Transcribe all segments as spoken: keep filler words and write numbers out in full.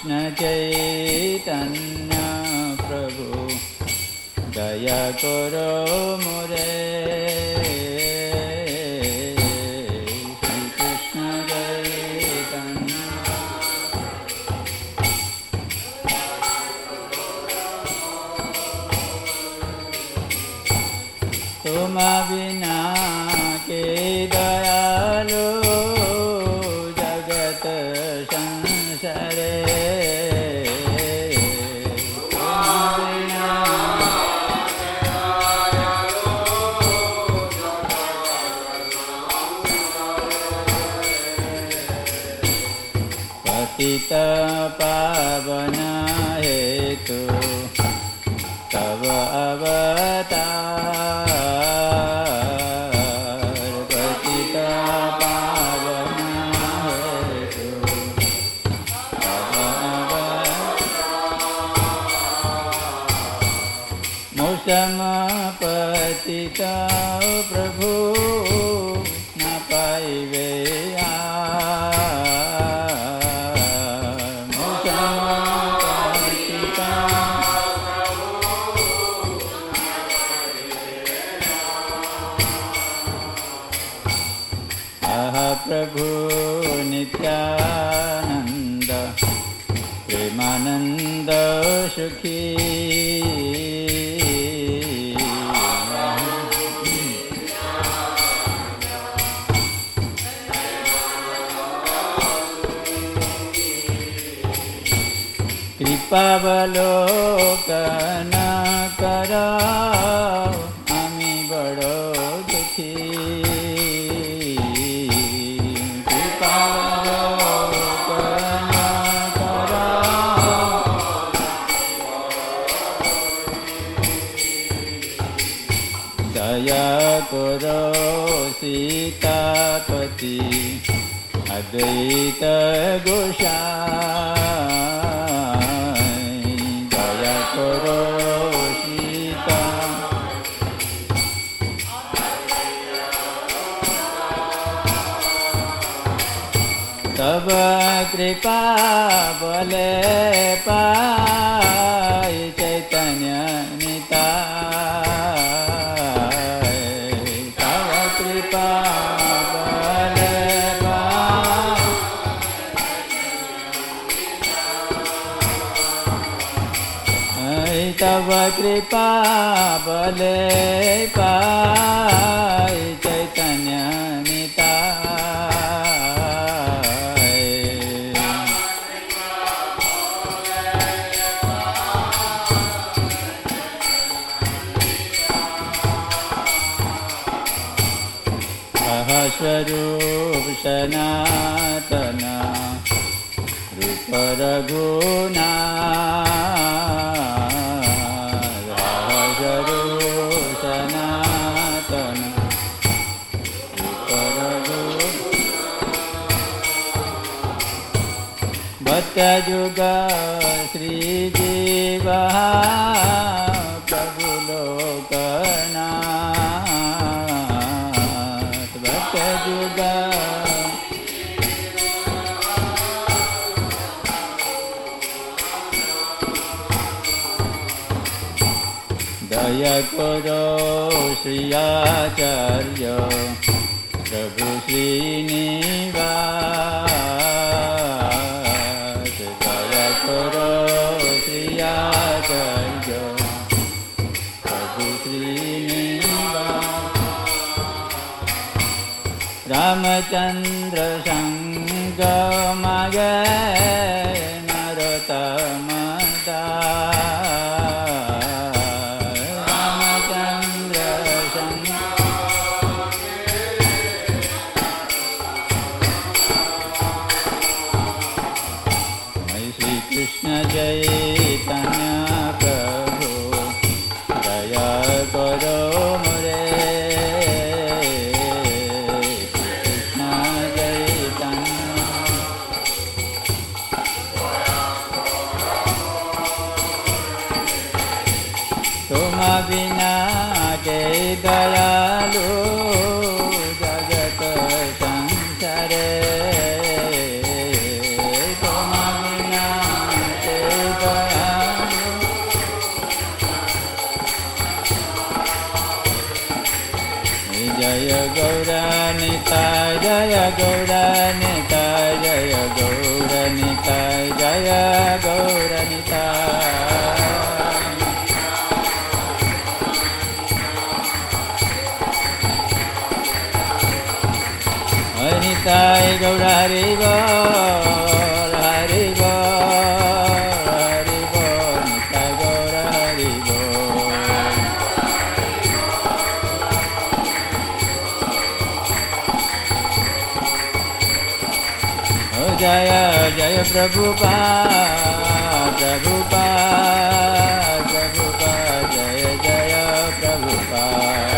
कृष्ण चैतन्य प्रभु दया करो मोरे तुम बिना के दयालु जगत संसारे तुम बिना पतित पावन हेतु तव अवतार पतिता प्रभु न पाइवे पतिता आह प्रभु नित्यानंद प्रेमानंद सुखी कृपावलोकन करो आमी बड़ो दुखी कृपावलोकन करो दया करो सीतापति अद्वैत गोसाई दया करो सीता तब कृपा बले पाई चैतन्य निताय तब कृपा तव कृपा बले पाई चैतन्य निताय अह स्वरूप सनातन रूप रघुना युग श्री जीव प्रभु लोकनाथ भक्त युग दया करो श्री आचार्य प्रभु श्रीनिवास रामचंद्र संग मागे नरोत्तम दास रामचंद्र संग श्री कृष्ण चैतन्य प्रभु दया करो मोरे बिना के दयालु जगत संसारे तुम बिना Gauranitai Jaya Gauranitai Jaya Gauranitai Jaya Gauranitai Nitai Gaura Haribo Haribo Haribo Nitai Gaura Haribo Oh Jaya Jaya Prabhupada Prabhupada Prabhupada Jaya Jaya Prabhupada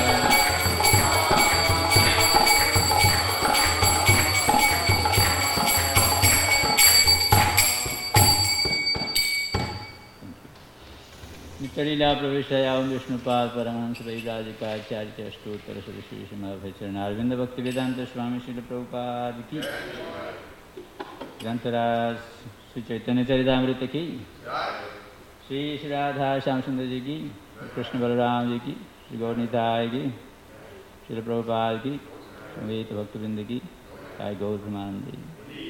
Nitarila Pravishayam Vishnupad Paramahansa Vaidadika Acharya Astottara Saraswati Srimad Arvinda Bhakti Vedanta Swami Srila Prabhupada ki Grantaraj Sri Chaitanya Charitamrita ki Sri Sri Radha Shyamsundar ji ki Krishna Balaram ji ki Sri Gaurnitai ki Srila Prabhupada ki Samveta Bhakti Vrinda ki Jai Gaur Pramananda ji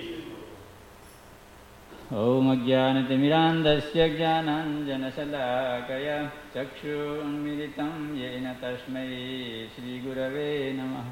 Om Ajnanatimirandasya Jnananjanashalakaya Chakshurunmilitam Yena Tasmai Shri Gurave Namah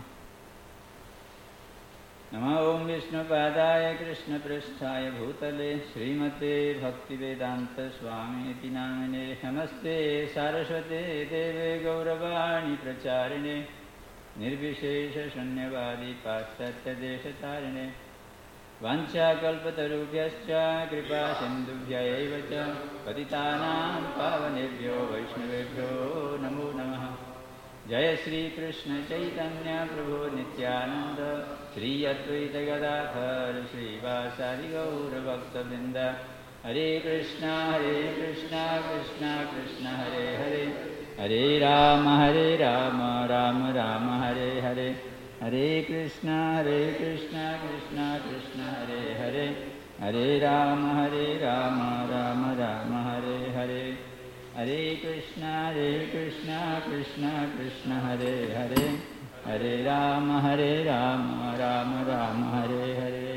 Namah Om Vishnupadaya Krishna Pristhaya Bhutale Srimate Bhaktivedanta Swami Iti Namine Namaste Saraswate Deve Gauravani Pracharine Nirvishesha Shunyavadi Paschatya Deshatarine Vancha kalpatarubhyascha kripa sindubhya eva cha patitanam pavanebhyo vaishnavebhyo namo namaha Jaya Shri Krishna Chaitanya Prabhu Nityananda Shri Advaita Gadadhar Shri Vasari Gaura Bhakta Vrinda Hare Krishna Hare Krishna Krishna Krishna Hare Hare Hare Rama Hare Rama Rama Rama Hare Hare Hare Krishna, Hare Krishna, Krishna Krishna, Hare Hare, Hare Rama, Hare Rama, Rama Rama, Hare Hare, Hare Krishna, Hare Krishna, Krishna Krishna, Hare Hare, Hare Rama, Hare Rama, Rama Rama, Hare Hare.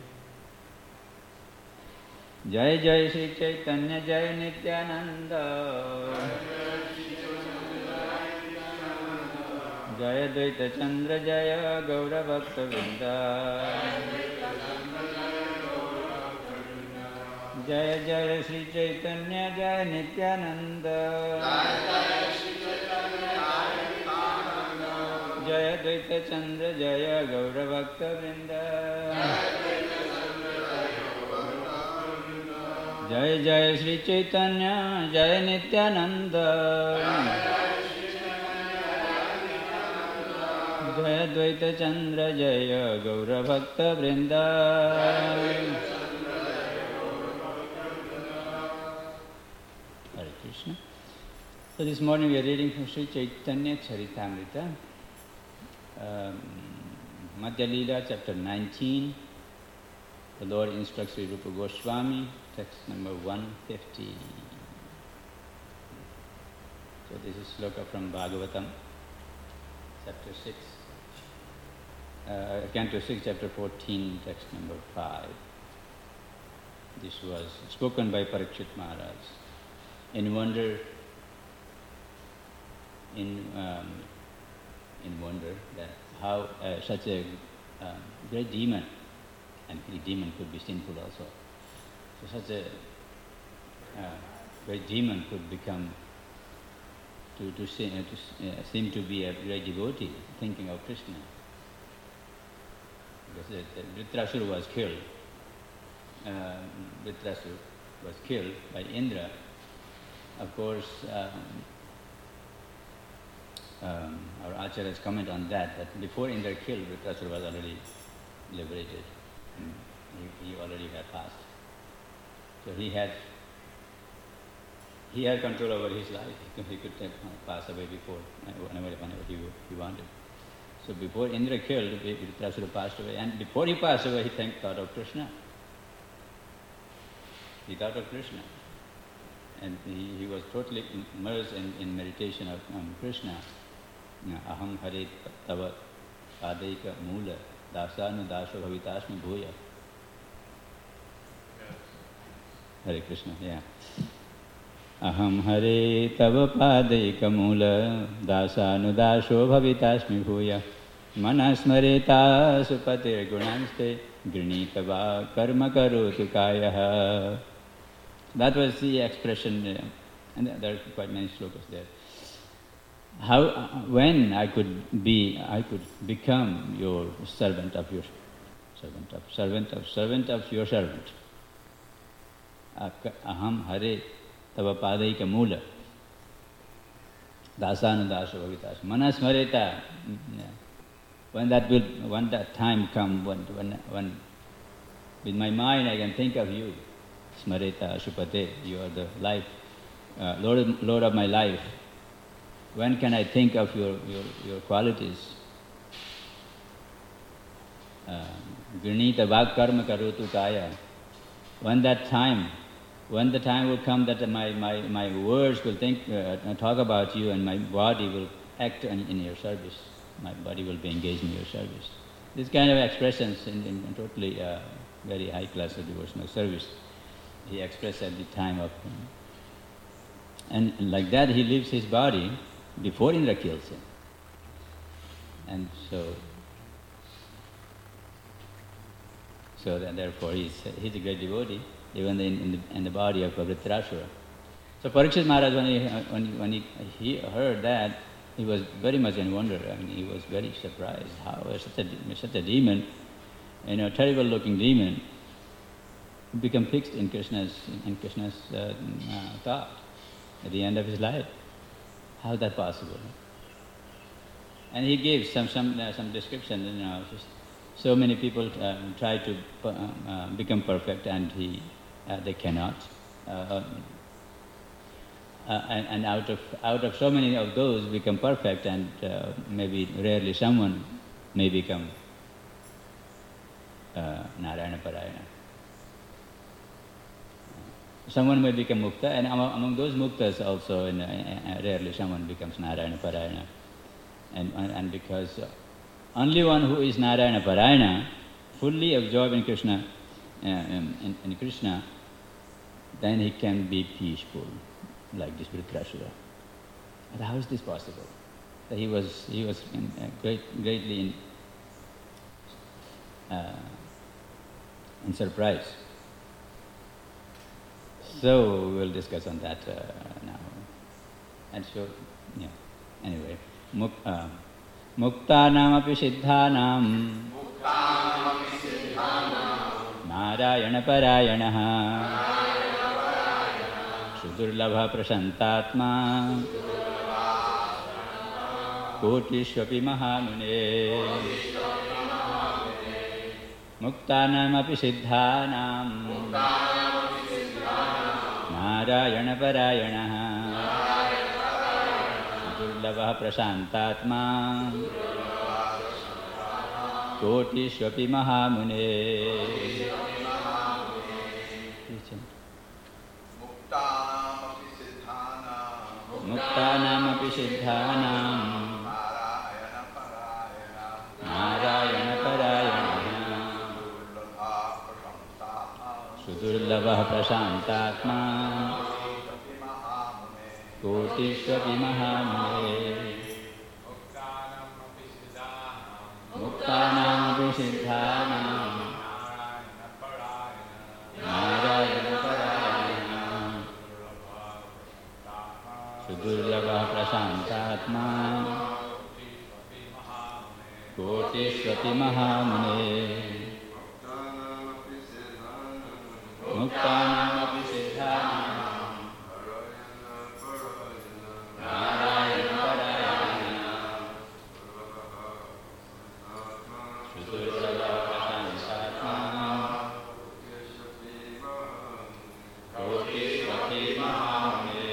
Jai Jai Shri Chaitanya, Jai Nityananda. Jaya Dvaita Chandra Jaya Gaura Bhakta Vrinda Jaya Jaya Shri Chaitanya Jaya Nityananda Jaya Dvaita Chandra Jaya Gaura Bhakta Vrinda Jaya Jaya Shri Chaitanya Jaya Nityananda Jaya Dvaita Chandra Jaya Gaura Bhakta Vrinda Hare Krishna. So this morning we are reading from Sri Chaitanya Charitamrita, um, Madhya Leela, chapter nineteen. The Lord instructs Sri Rupa Goswami, text number one fifty. So this is sloka from Bhagavatam, chapter six. Uh, Canto six, chapter fourteen, text number five. This was spoken by Parikshit Maharaj. In wonder, in um, in wonder that how uh, such a um, great demon, and the demon could be sinful also. So such a uh, great demon could become to to, see, uh, to uh, seem to be a great devotee, thinking of Krishna. Because uh, Vritrasura was killed. Uh, Vritrasura was killed by Indra. Of course, um, um, our acharyas comment on that, that before Indra killed, Vritrasura was already liberated. And he, he already had passed. So he had he had control over his life. He could, he could take, pass away before, whenever, whenever he, he wanted. So before Indra killed, Vritrasura passed away. And before he passed away, he thanked, thought of Krishna. He thought of Krishna. And he, he was totally immersed in, in meditation of um, Krishna. aham hare tava padaika mula dasanu daso bhavitasmi bhuya. Hare Krishna, yeah. Aham hare tava padaika mula dasanu daso bhavitasmi bhuya. Manasmareta supatir gunanste grinitava karma karotu kayaha. That was the expression, uh, and there are quite many slokas there. How, uh, when I could be, I could become your servant of your servant of servant of servant of your servant. Aham hare tava padaika mula dasanu daso bhavitas manasmareta. When that will, when that time come, when, when, when with my mind I can think of you, Smareta Ashupate, you are the life, uh, Lord, Lord of my life. When can I think of your, your, your qualities? Grinita Vak Karma Karotu Kaya. When that time, when the time will come that my, my, my words will think, uh, talk about you and my body will act in, in your service. My body will be engaged in your service. This kind of expressions in, in, in totally uh, very high class of devotional service, he expressed at the time of him. And, and like that he leaves his body before Indra kills him. And so, so that therefore he's, he's a great devotee, even in, in, the, in the body of Vritarasura. So Parikshit Maharaj, when he, when he, when he, he heard that, he was very much in wonder. I mean, he was very surprised. How such a, such a demon, you know, terrible looking demon, become fixed in Krishna's, in Krishna's uh, uh, thought at the end of his life. How is that possible? And he gives some some uh, some description. You know, just so many people uh, try to uh, uh, become perfect, and he uh, they cannot. Uh, Uh, and, and out of out of so many of those become perfect, and uh, maybe rarely someone may become uh, Narayana Parayana. Someone may become Mukta, and among, among those Muktas also, in, uh, rarely someone becomes Narayana Parayana. And, and because only one who is Narayana Parayana, fully absorbed in Krishna, uh, in, in Krishna, then he can be peaceful, like this Vritarasura. But how is this possible? That he was he was in, uh, great, greatly in, uh, in surprise. So we will discuss on that uh, now. And so, yeah. Anyway, muk, uh, Muktanam api siddhanam Narayana Parayanaha Sudurlabha Prasantatma Kotishvapi Mahamune Muktanam api siddhanam Narayana Parayanaha Sudurlabha Prasantatma Kotishvapi Mahamune. Muktanam api siddhanam Narayana Parayana Sudurlabha Prasantatma Kotishvapi Mahamune. Muktanam api siddhanam Narayana Parayana Sudurlabha Prasantatma Kotishvapi Mahamune. Muktanam api siddhanam Narayana Parayana Sudurlabha Prasantatma Kotishvapi Mahamune.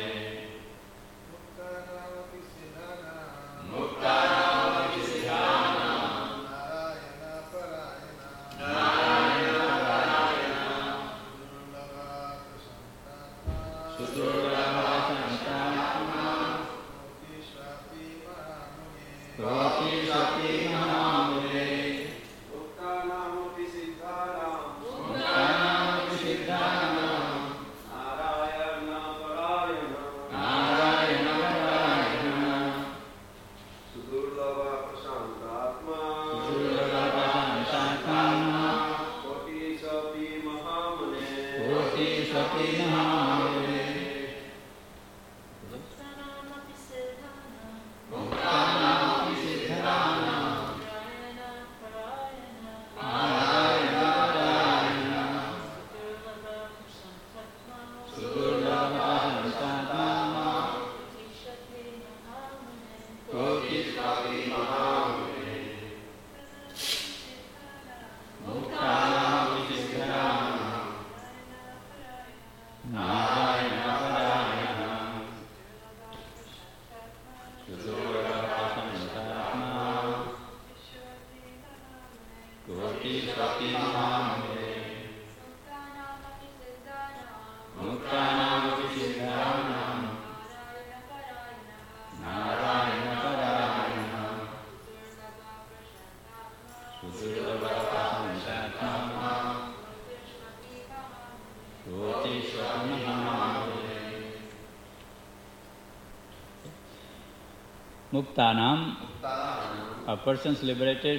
Muktanam, a persons liberated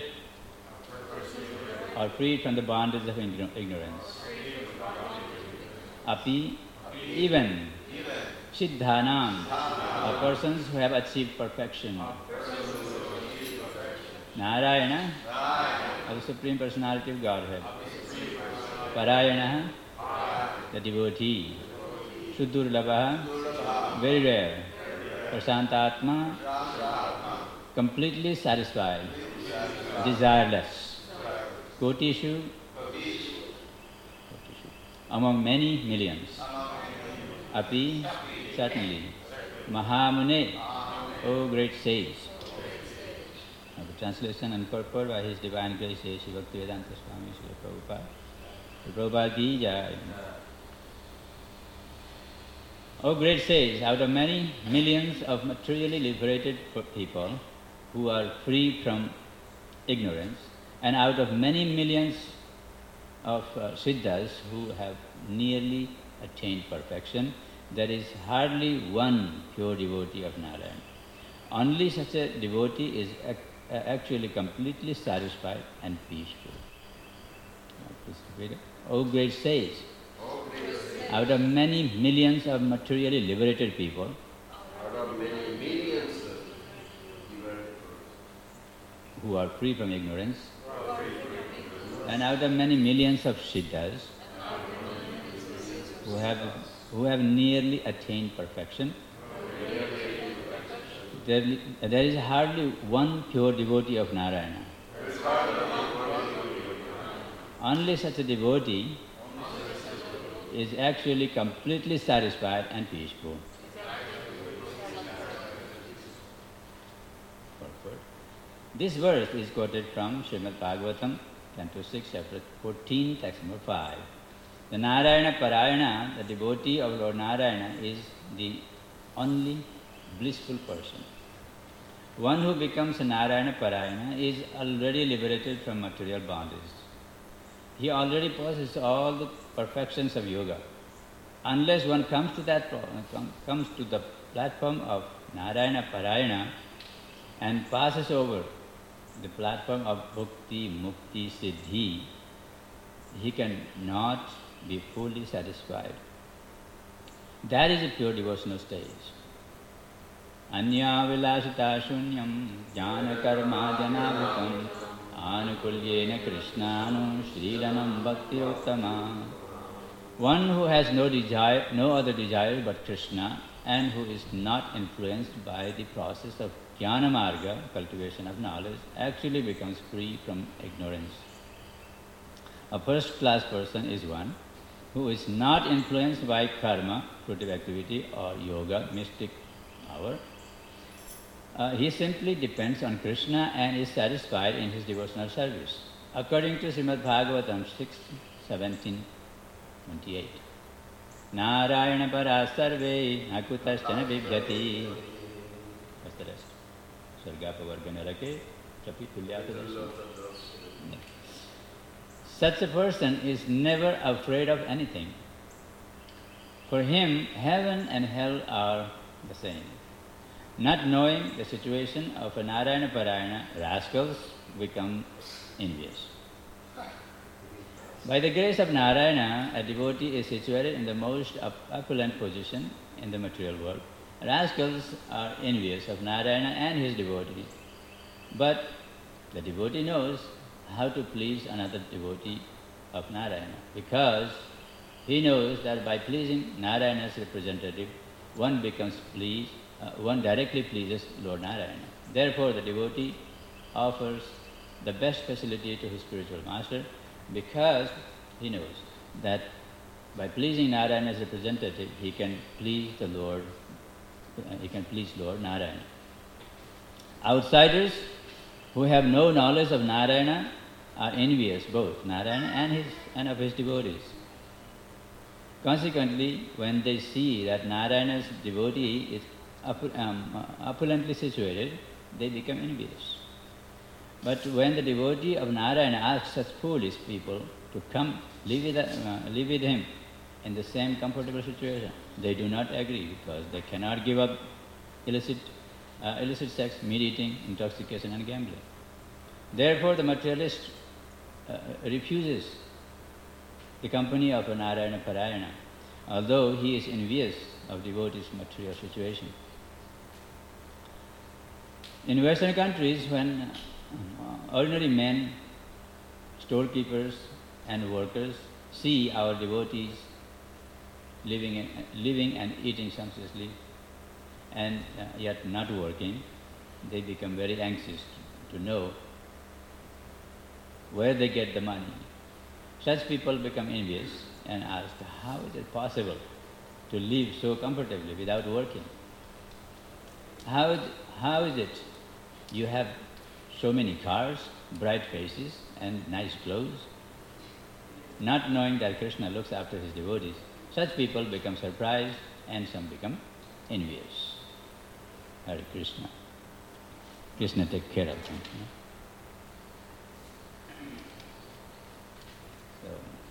or freed from the bondage of ignorance. Api, even. Siddhanam, a persons who have achieved perfection. Narayana, the Supreme Personality of Godhead. Parayana, the devotee. Shuddurlabha, very rare. Prasantatma, completely satisfied, desireless. Kotishu, among many millions. Api, certainly. Mahamune, O great sage. Now, the translation and purport by His Divine Grace, Sri Bhaktivedanta Swami Srila Prabhupada. Prabhupada ki jai. O great sage, out of many millions of materially liberated people who are free from ignorance, and out of many millions of uh, siddhas who have nearly attained perfection, there is hardly one pure devotee of Narayana. Only such a devotee is ac actually completely satisfied and peaceful. O great sage, out of many millions of materially liberated people, out of many millions of liberated who are free from ignorance, and out of many millions of siddhas who have who have nearly attained perfection, there, there is hardly one pure devotee of Narayana. Only such a devotee is actually completely satisfied and peaceful. This verse is quoted from Srimad Bhagavatam, Canto six, Chapter fourteen, text number five. The Narayana Parayana, the devotee of Lord Narayana, is the only blissful person. One who becomes a Narayana Parayana is already liberated from material bondage. He already possesses all the perfections of yoga. Unless one comes to that comes to the platform of Narayana Parayana and passes over the platform of Bhukti, Mukti, Siddhi, he can not be fully satisfied. That is a pure devotional stage. Anya vilasita shunyam jnana karma janabhutam anukulyena krishnanu shriranam bhakti uttama. One who has no desire, no other desire but Krishna, and who is not influenced by the process of jnana marga, cultivation of knowledge, actually becomes free from ignorance. A first-class person is one who is not influenced by karma, fruitive activity, or yoga, mystic power. Uh, he simply depends on Krishna and is satisfied in his devotional service. According to Srimad Bhagavatam six, seventeen, twenty-eight. Narayana para sarve akutastana vibhyati. What's the rest? Sargapa vargana rake chapi tulyata. Such a person is never afraid of anything. For him, heaven and hell are the same. Not knowing the situation of a Narayana Parayana, rascals become envious. By the grace of Narayana, a devotee is situated in the most opulent position in the material world. Rascals are envious of Narayana and his devotees. But the devotee knows how to please another devotee of Narayana, because he knows that by pleasing Narayana's representative, one becomes pleased, uh, one directly pleases Lord Narayana. Therefore, the devotee offers the best facility to his spiritual master, because he knows that by pleasing Narayana's representative, he can please the Lord, uh, he can please Lord Narayana. Outsiders who have no knowledge of Narayana are envious both Narayana and his and of his devotees. Consequently, when they see that Narayana's devotee is opu um, opulently situated, they become envious. But when the devotee of Narayana asks such foolish people to come live with, uh, live with him in the same comfortable situation, they do not agree, because they cannot give up illicit uh, illicit sex, meat eating, intoxication and gambling. Therefore, the materialist uh, refuses the company of a Narayana Parayana, although he is envious of devotees' material situation. In Western countries, when uh, ordinary men, storekeepers and workers see our devotees living and, living and eating sumptuously and uh, yet not working, they become very anxious to know where they get the money. Such people become envious and ask, how is it possible to live so comfortably without working? How is, how is it you have so many cars, bright faces and nice clothes? Not knowing that Krishna looks after his devotees, such people become surprised and some become envious. Hare Krishna. Krishna take care of them. You know? So,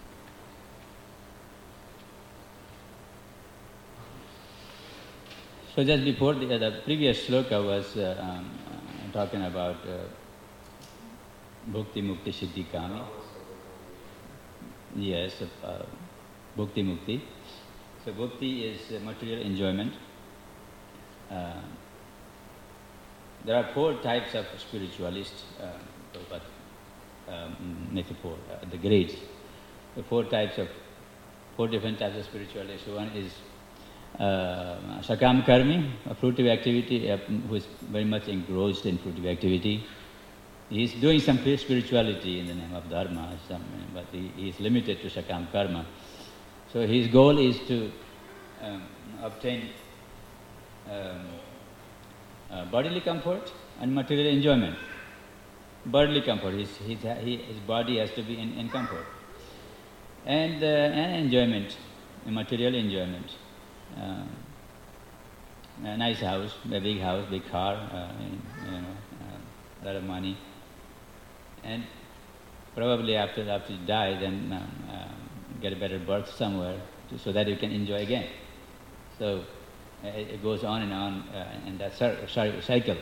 so just before the, uh, the previous sloka was uh, um, uh, talking about uh, Bhukti Mukti Siddhi Kami. Yes, uh, Bhukti Mukti. So Bhukti is uh, material enjoyment. Uh, there are four types of spiritualists, uh, but um, metaphor, uh, the grades. The four types of, four different types of spiritualists. One is uh, Sakam Karmi, a fruitive activity, uh, who is very much engrossed in fruitive activity. He is doing some spirituality in the name of Dharma, some, but he, he is limited to Sakam Karma. So his goal is to um, obtain um, uh, bodily comfort and material enjoyment. Bodily comfort, his, his, his body has to be in, in comfort. And, uh, and enjoyment, material enjoyment. Uh, a nice house, a big house, big car, uh, you know, uh, a lot of money. And probably after after you die, then um, uh, get a better berth somewhere to, so that you can enjoy again. So uh, it, it goes on and on uh, in that cir- cir- cycle.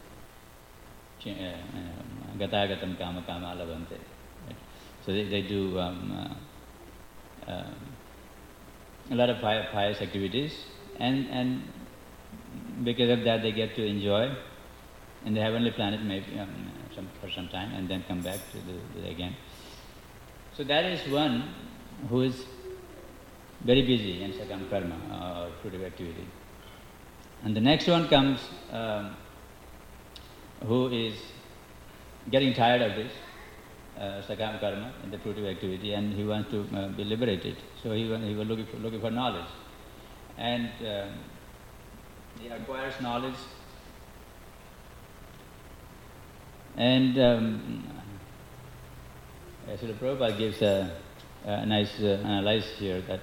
Gatagatam kama kama labante. So they, they do um, uh, uh, a lot of pious activities, and and because of that they get to enjoy in the heavenly planet maybe um, some, for some time, and then come back to the, the again. So that is one who is very busy in Sakam Karma or fruitive activity. And the next one comes um, who is getting tired of this uh, Sakam Karma in the fruitive activity, and he wants to uh, be liberated. So he, he was looking for, looking for knowledge. And um, he acquires knowledge. And um, Srila Prabhupada gives a, a nice uh, analysis here that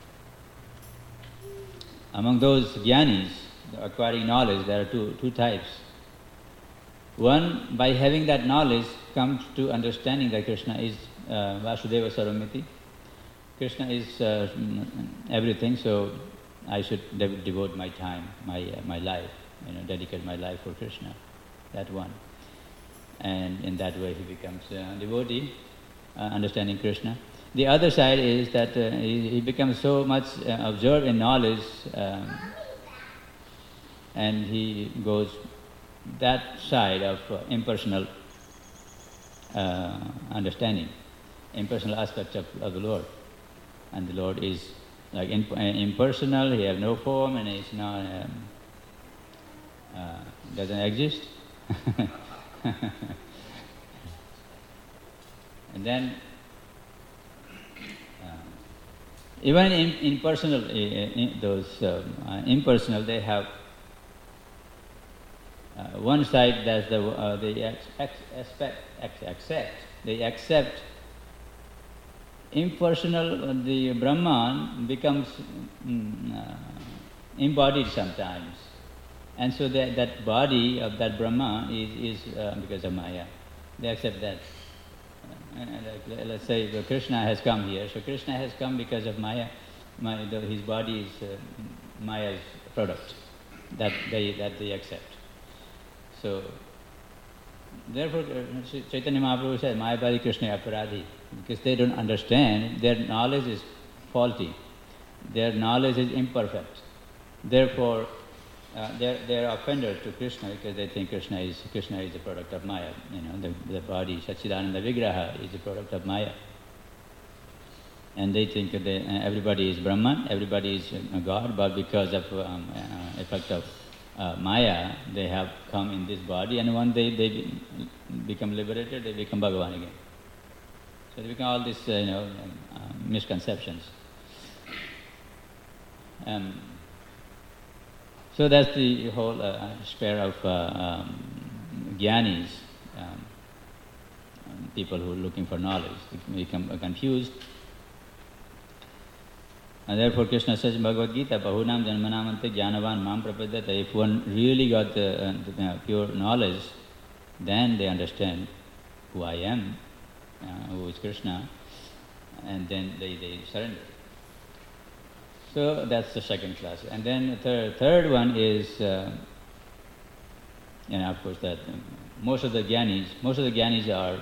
among those jnanis acquiring knowledge, there are two, two types. One, by having that knowledge, comes to understanding that Krishna is uh, Vasudeva Sarvamiti. Krishna is uh, everything, so I should de- devote my time, my uh, my life, you know, dedicate my life for Krishna. That one. And in that way he becomes a devotee, uh, understanding Krishna. The other side is that uh, he, he becomes so much uh, absorbed in knowledge, um, and he goes that side of uh, impersonal uh, understanding, impersonal aspect of, of the Lord. And the Lord is like imp- impersonal, he has no form, and he's not, um, uh, doesn't exist. And then uh, even in impersonal, uh, in those um, uh, impersonal, they have uh, one side that's the uh, they ex- ex- expect, ex- accept they accept impersonal. Uh, the Brahman becomes mm, uh, embodied sometimes, and so that that body of that Brahma is is uh, because of Maya. They accept that. And, and let's say Krishna has come here, so Krishna has come because of Maya. Maya his body is uh, Maya's product. That they that they accept. So, therefore, uh, Chaitanya Mahaprabhu said, Mayapadi Krishna Aparadhi, because they don't understand, their knowledge is faulty, their knowledge is imperfect. Therefore, uh, they're, they're offenders to Krishna because they think Krishna is Krishna is a product of Maya. You know, the, the body, Satchidananda Vigraha, is a product of Maya. And they think that they, uh, everybody is Brahman, everybody is uh, God, but because of um, uh, effect of uh, Maya, they have come in this body, and one day they be, become liberated, they become Bhagavan again. So they become all these, uh, you know, uh, misconceptions. Um, so that's the whole uh, sphere of uh, um, Gyanis, um, people who are looking for knowledge. They become confused. And therefore Krishna says in Bhagavad Gita, Bahunam Janmanamante Jnanavan Mam Prapadyata. If one really got the, uh, the uh, pure knowledge, then they understand who I am, uh, who is Krishna, and then they, they surrender. So that's the second class. And then the third, third one is, uh, and of course that um, most of the Gyanis, most of the Gyanis are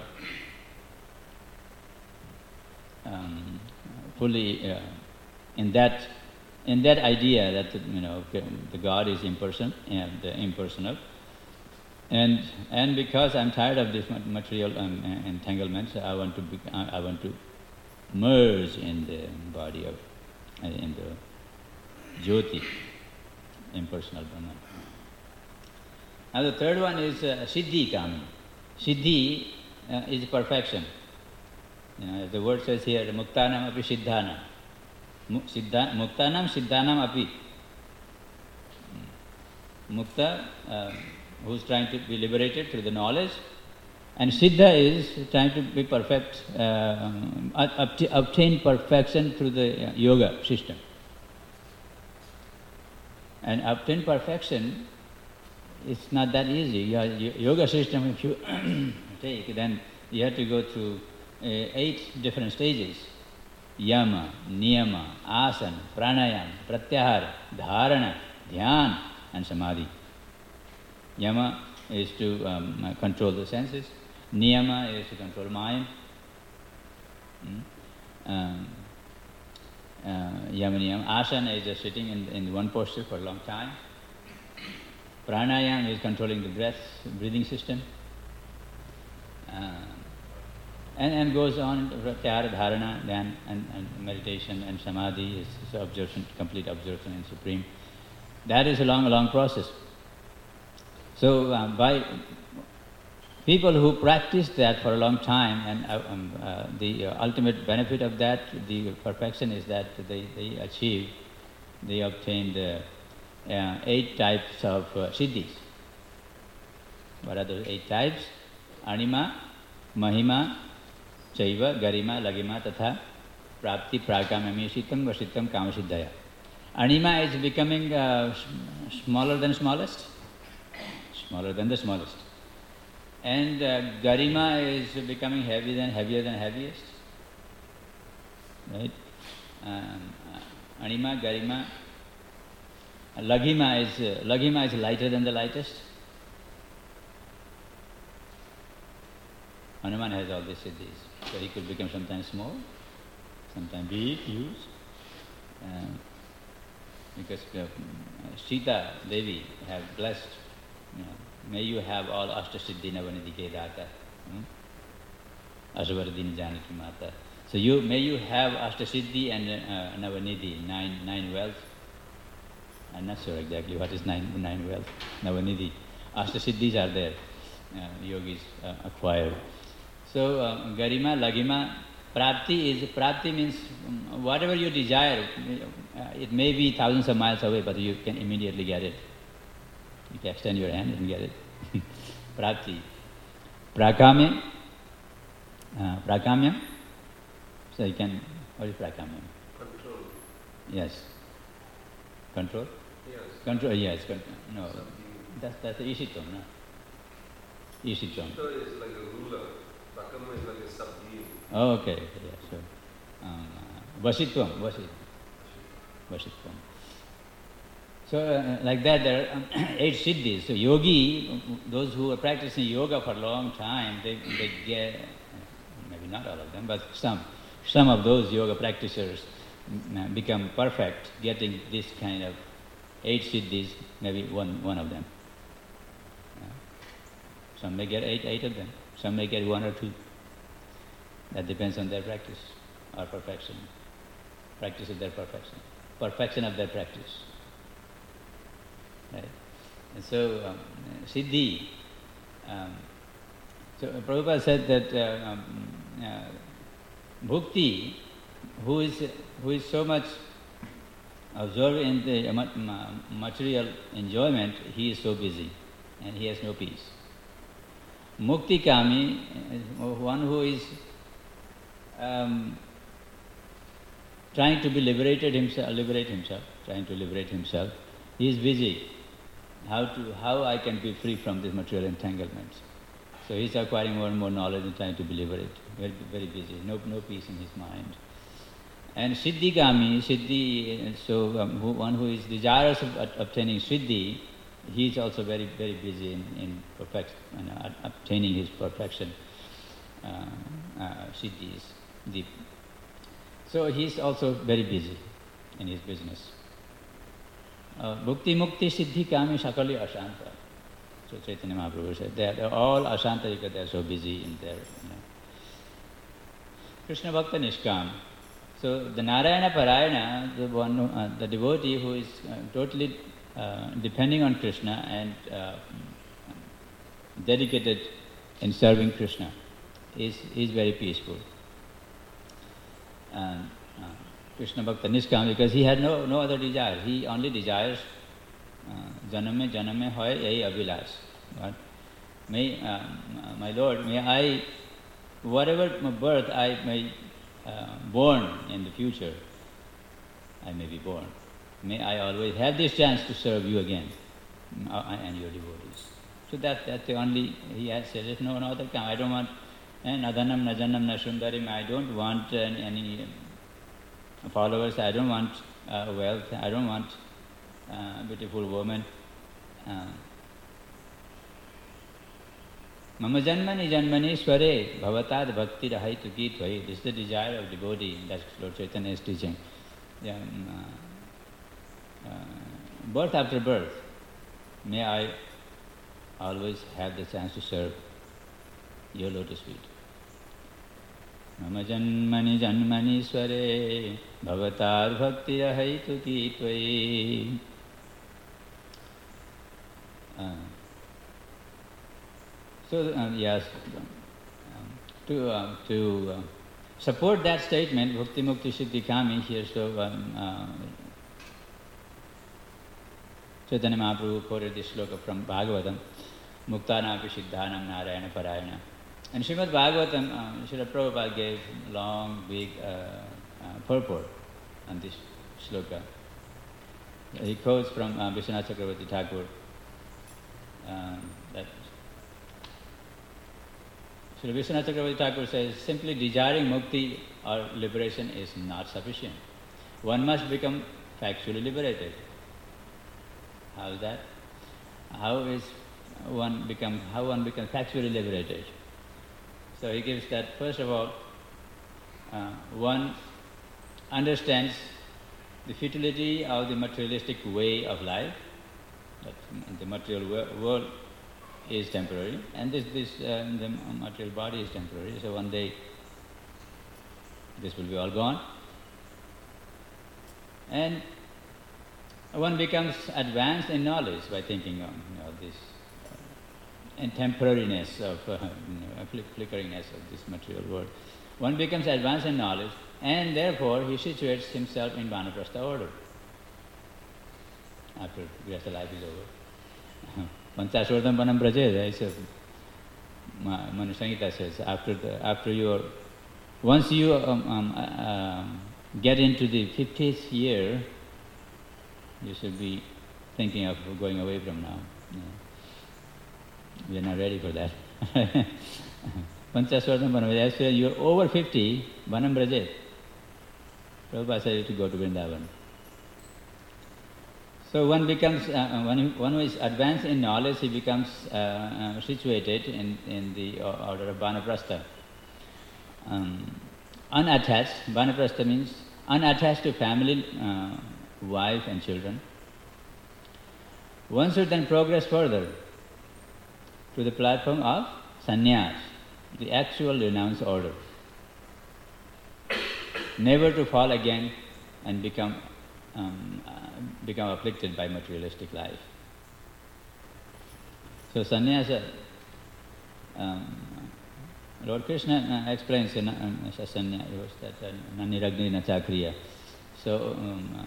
um, fully uh, in that in that idea that you know the God is impersonal, and the impersonal, and and because I'm tired of this material um, entanglements, I want to be, I want to merge in the body of uh, in the Jyoti, impersonal Brahman. Now the third one is uh, Siddhi Kami. Siddhi uh, is perfection. You know, as the word says here, Muktanam api Siddhanam. Siddha, Muktanam Siddhanam api. Mukta, uh, who's trying to be liberated through the knowledge, and Siddha is trying to be perfect, uh, obtain perfection through the uh, yoga system. And obtain perfection, it's not that easy. Your yoga system, if you take, then you have to go through uh, eight different stages. Yama, Niyama, Asana, Pranayama, Pratyahara, Dharana, Dhyan, and Samadhi. Yama is to um, control the senses. Niyama is to control mind. Mm. Um, uh, Yama, Niyama. Asana is just sitting in, in one posture for a long time. Pranayama is controlling the breath, breathing system. Uh, And, and goes on, Pratyahara, Dharana, then and, and meditation, and Samadhi is, is absorption, complete absorption in Supreme. That is a long, long process. So uh, by people who practice that for a long time, and uh, um, uh, the uh, ultimate benefit of that, the perfection is that they, they achieve, they obtain the uh, eight types of uh, siddhis. What are those eight types? Anima, Mahima, Chaiva, Garima, Lagima, Tatha, Prapti, Prakamami, Shitam, Vashitam, Kamasiddhaya. Anima is becoming uh, smaller than smallest, smaller than the smallest. And uh, Garima is becoming heavier than heavier than heaviest. Right? Um, uh, Anima, Garima, Lagima is uh, Lagima is lighter than the lightest. Hanuman has all these siddhis. So he could become sometimes small, sometimes big, huge. Uh, because uh, Sita Devi have blessed, you know, may you have all Ashtasiddhi Navanidhi Ke Data. Asavardhini Janaki Mata. So you may you have Ashtasiddhi and uh, Navanidhi, nine nine wealth. I'm not sure exactly what is nine nine wealth. Navanidhi. Ashtasiddhis are there. Uh, yogis uh, acquire. So, uh, Garima, Lagima, Prapti is, Prapti means um, whatever you desire, uh, it may be thousands of miles away, but you can immediately get it. You can extend your hand and get it. Prapti. Prakamya, uh, Prakamya, so you can, what is Prakamya? Control. Yes. Control? Yes. Control, yes. Con- no, that's, that's the Ishitam, no? Ishitam. Ishita is like a ruler. Prakama is like a subdeity. Oh, okay, okay, yeah, sure. Um, uh, Vasitvam, Vasit, Vasitvam. So uh, like that, there are um, eight siddhis. So yogi, those who are practicing yoga for a long time, they, they get, maybe not all of them, but some, some of those yoga practitioners become perfect, getting this kind of eight siddhis, maybe one, one of them. Uh, some may get eight, eight of them. Some may get one or two. That depends on their practice or perfection. Practice of their perfection. Perfection of their practice. Right? And so, um, siddhi. Um, so Prabhupada said that uh, um, uh, bhukti, who is who is so much absorbed in the material enjoyment, he is so busy and he has no peace. Mukti kami, one who is um, trying to be liberated himself, liberate himself, trying to liberate himself, he is busy. How to how I can be free from this material entanglements. So he is acquiring more and more knowledge and trying to be liberated. Very very busy. No no peace in his mind. And siddhigami, siddhi, so um, who, one who is desirous of obtaining siddhi, he is also very very busy in, in perfect, you know, obtaining his perfection, uh, uh, siddhis. The, so he is also very busy in his business. Bhukti mukti siddhi kami sakali ashanta. So Chaitanya Mahaprabhu said, they are, they are all ashanta because they are so busy in their, you know. Krishna Bhakta Nishkam. So the Narayana Parayana, the one, who, uh, the devotee who is uh, totally uh, depending on Krishna and uh, dedicated in serving Krishna, is is very peaceful. And, uh, Krishna Bhakta Niskam, because he had no no other desire. He only desires janam mein janam mein hoy yahi abhilash. But may uh, my Lord, may I, whatever birth I may uh, born in the future, I may be born. May I always have this chance to serve you again uh, and your devotees. So that that's the only he has said. There's no, no other come. I don't want nadanam, najanam, nasundarim. I don't want uh, any followers. I don't want uh, wealth. I don't want uh, beautiful woman. Mama janmani janmani sware bhavatad bhakti rahaitu ki tvai. This is the desire of devotee. That's Lord Chaitanya is teaching. Yeah, um, uh, uh, birth after birth, may I always have the chance to serve your lotus feet. Mama janmani janmani sware bhavatar bhakti rahaitu ki tvai. Uh, so uh, yes, um, to uh, to uh, support that statement, Bhakti Mukti Siddhi Kami here. So um, uh, Chaitanya Mahaprabhu quoted this sloka from Bhagavatam, Muktanapi Siddhanam Narayana Parayana. And Srimad Bhagavatam, uh, Srila Prabhupada gave long, big uh, uh, purport on this sloka. He quotes from uh, Vishwanath Chakravarti Thakur uh, that Srila Vishwanath Chakravarti Thakur says, simply desiring mukti or liberation is not sufficient. One must become factually liberated. How is that? How is one become? How one becomes factually liberated? So he gives that, first of all, uh, one understands the futility of the materialistic way of life, that the material world is temporary, and this, this uh, the material body is temporary, so one day this will be all gone. And one becomes advanced in knowledge by thinking on, you know, this and temporariness of uh, you know, flick flickeringness of this material world. One becomes advanced in knowledge, and therefore he situates himself in Vanaprastha order after Grihastha life is over. Panchashvardham Vanam Braje, Manu Samhita says, after the, after your, once you um, um, uh, get into the fiftieth year, you should be thinking of going away from now. Yeah. We are not ready for that. Panchashvardham Vanam Braje, you are over fifty, Vanam Braje. Prabhupada said to go to Vrindavan. So one becomes, uh, one, one who is advanced in knowledge, he becomes uh, uh, situated in, in the order of Vanaprastha. Um, unattached, Vanaprastha means unattached to family, uh, wife and children. One should then progress further to the platform of sannyas, the actual renounced order. Never to fall again and become um, uh, become afflicted by materialistic life. So sannyasa, um, Lord Krishna uh, explains in um, sannyasa that uh, naniragni nachakriya. So um,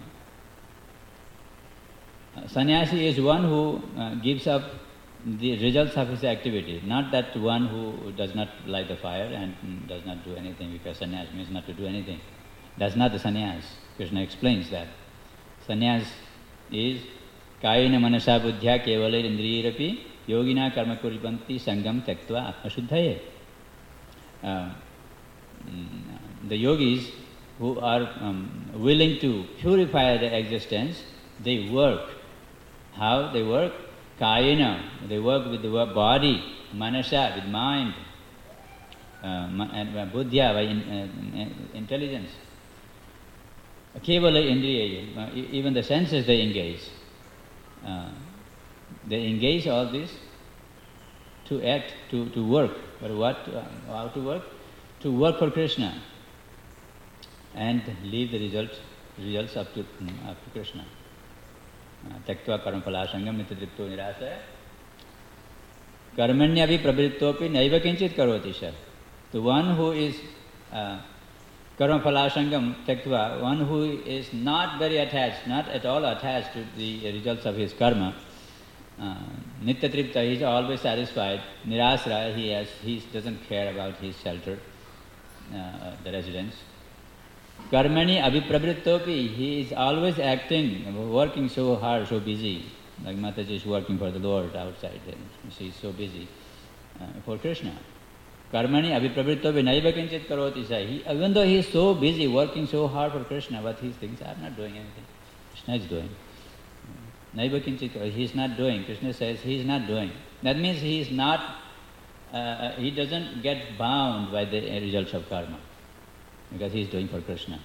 uh, sannyasi is one who uh, gives up the results of his activity, not that one who does not light the fire and mm, does not do anything, because sannyas means not to do anything. That's not the sannyas. Krishna explains that. Sannyas is kayena manasa buddhya kevala indriyarapi yogina karma kuripanti sangam tektva atmashuddhaye. Uh, the yogis who are um, willing to purify their existence, they work. How they work? Kayena, they work with the body, manasa, with mind, uh, and buddhya, by in, uh, intelligence. Kevala indriya, even the senses they engage. Uh, they engage all this to act, to, to work. But what, uh, how to work? To work for Krishna and leave the results, results up to, up to Krishna. Taktva karmaphala sangam nityatripto nirasa karmanya bhi pravrittopi naiva kinchit karoti sha. The one who is uh, karmaphala sangam taktva, one who is not very attached, not at all attached to the results of his karma, uh, nityatripta, he is always satisfied. Nirasra, he has, he doesn't care about his shelter, uh, the residence. Karmani abhipravrittopi, he is always acting, working so hard, so busy. Like Mataji is working for the Lord outside, and she is so busy uh, for Krishna. Karmani abhipravrittopi naiva kinchit karoti sa. Even though he is so busy, working so hard for Krishna, but he thinks, I am not doing anything. Krishna is doing. Naiva kinchit karoti, he is not doing. Krishna says he is not doing. That means he is not, uh, he doesn't get bound by the results of karma, because he is doing for Krishna.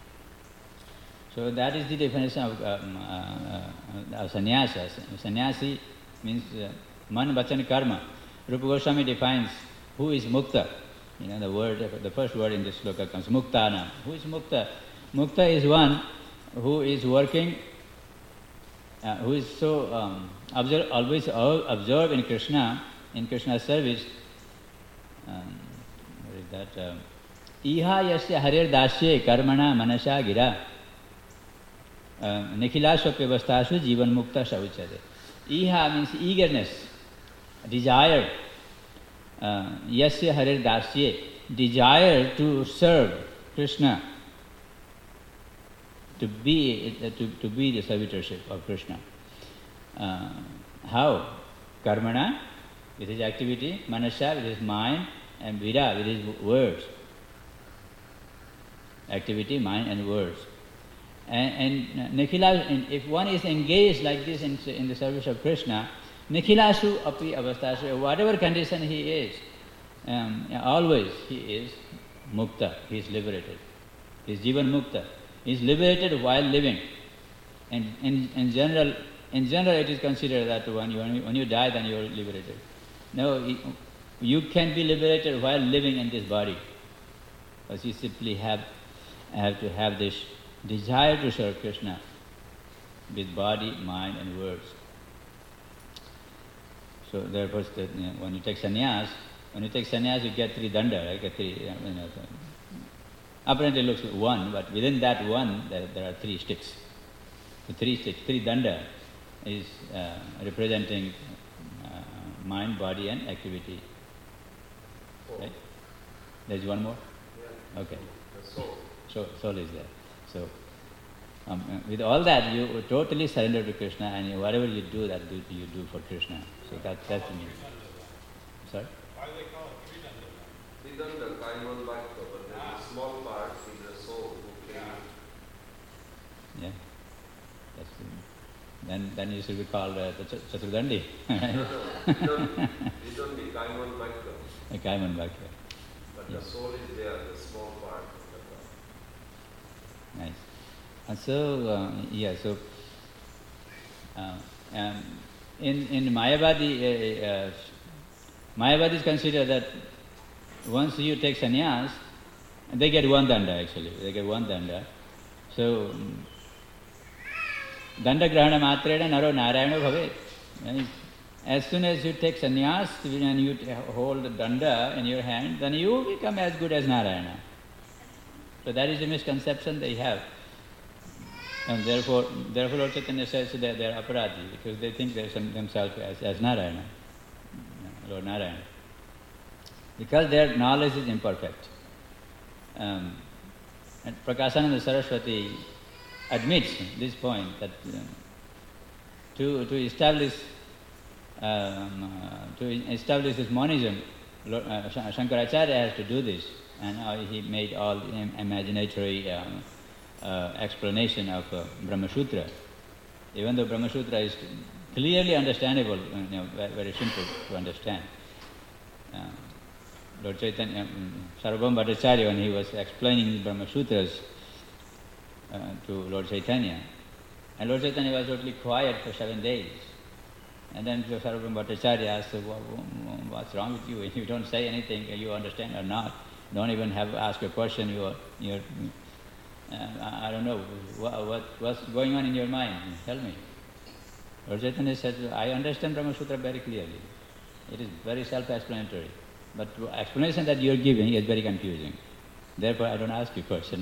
So that is the definition of, um, uh, uh, of sannyasa. Sannyasi means uh, man, vachan, karma. Rupa Goswami defines who is mukta. You know, the word, the first word in this sloka comes, muktana. Who is mukta? Mukta is one who is working, uh, who is so um, observe, always observed in Krishna, in Krishna's service. Um, what is that? Um, Iha yasya harir dasye karmana manasa gira nikhilasya vastasu jivan mukta sauchade. Iha means eagerness, desire. Uh, yasya harir dasye, desire to serve Krishna, to be uh, to, to be the servitorship of Krishna. Uh, how? Karmana, with his activity, manasa, with his mind, and vira, with his words. Activity, mind and words. And, and Nikhila, and if one is engaged like this in, in the service of Krishna, Nikhilasu api avastasu, whatever condition he is, um, always he is mukta, he is liberated. He is jivan mukta. He is liberated while living. And in, in general, in general it is considered that when you, when you die, then you are liberated. No, you can be liberated while living in this body, because you simply have have to have this desire to serve Krishna with body, mind and words. So therefore, you know, when you take sannyas, when you take sannyas, you get three danda, right? Get three, you know, apparently it looks like one, but within that one, there, there are three sticks. The three sticks, three danda is uh, representing uh, mind, body and activity. Right? There's one more? Yeah. Okay. The soul. So, soul is there. So, um, with all that, you totally surrender to Krishna, and you, whatever you do, that do, you do for Krishna. So that, that's the meaning. Sorry? Why do they call it Tridanda? Tridanda, Kaiman Bhakta, but there's a small part in the soul who came. Yeah. That's the, then then you should be called uh, the Ch- Chaturdandi. No, no, Vidandi, Vidandi, Kaiman Vakya. A Kaiman Vakya. But Yes. the soul is there, the small part of the God. Nice. And so, uh, yeah, so uh, um, in, in Mayavadi, uh, uh, Mayavadis consider that once you take sannyas, they get one danda actually, they get one danda. So, um, danda grahana matrena naro narayana bhavet. And as soon as you take sannyas and you hold the danda in your hand, then you become as good as Narayana. So that is a misconception they have. And therefore, therefore Lord Chaitanya says that they are aparadhi, because they think they themselves as, as Narayana, Lord Narayana. Because their knowledge is imperfect. Um, and Prakasananda Saraswati admits this point, that uh, to, to establish um, uh, to establish this monism, Lord, uh, Shankaracharya has to do this, and uh, he made all im- imaginatory um, uh, explanation of uh, Brahma Sutra. Even though Brahma Sutra is clearly understandable, you know, very, very simple to understand. Uh, Lord Chaitanya, um, Sarvabhauma Bhattacharya, when he was explaining the Brahma Sutras uh, to Lord Chaitanya, and Lord Chaitanya was totally quiet for seven days. And then Sarvabhauma Bhattacharya asked, what's wrong with you? You don't say anything, you understand or not. Don't even have ask a question, you're, you're uh, I don't know, what, what, what's going on in your mind? Tell me. Lord Chaitanya said, I understand Brahma Sutra very clearly. It is very self-explanatory. But the explanation that you're giving is very confusing. Therefore, I don't ask you a question.